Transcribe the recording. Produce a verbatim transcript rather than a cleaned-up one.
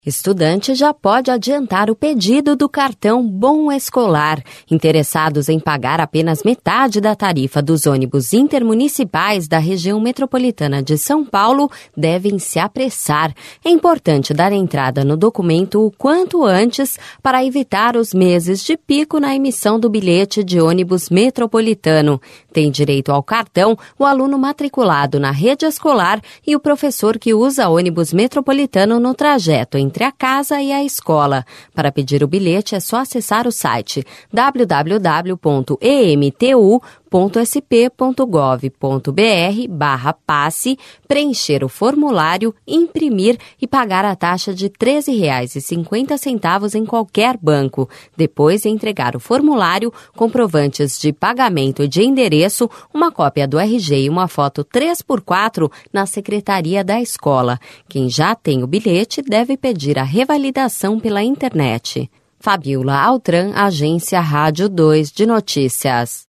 Estudante já pode adiantar o pedido do cartão Bom Escolar. Interessados em pagar apenas metade da tarifa dos ônibus intermunicipais da região metropolitana de São Paulo devem se apressar. É importante dar entrada no documento o quanto antes para evitar os meses de pico na emissão do bilhete de ônibus metropolitano. Tem direito ao cartão o aluno matriculado na rede escolar e o professor que usa ônibus metropolitano no trajeto entre entre a casa e a escola. Para pedir o bilhete é só acessar o site w w w ponto e m t u ponto s p ponto gov ponto b r barra passe, preencher o formulário, imprimir e pagar a taxa de treze reais e cinquenta centavos em qualquer banco. Depois, entregar o formulário, comprovantes de pagamento e de endereço, uma cópia do R G e uma foto três por quatro na secretaria da escola. Quem já tem o bilhete deve pedir a revalidação pela internet. Fabiola Altran, Agência Rádio dois de Notícias.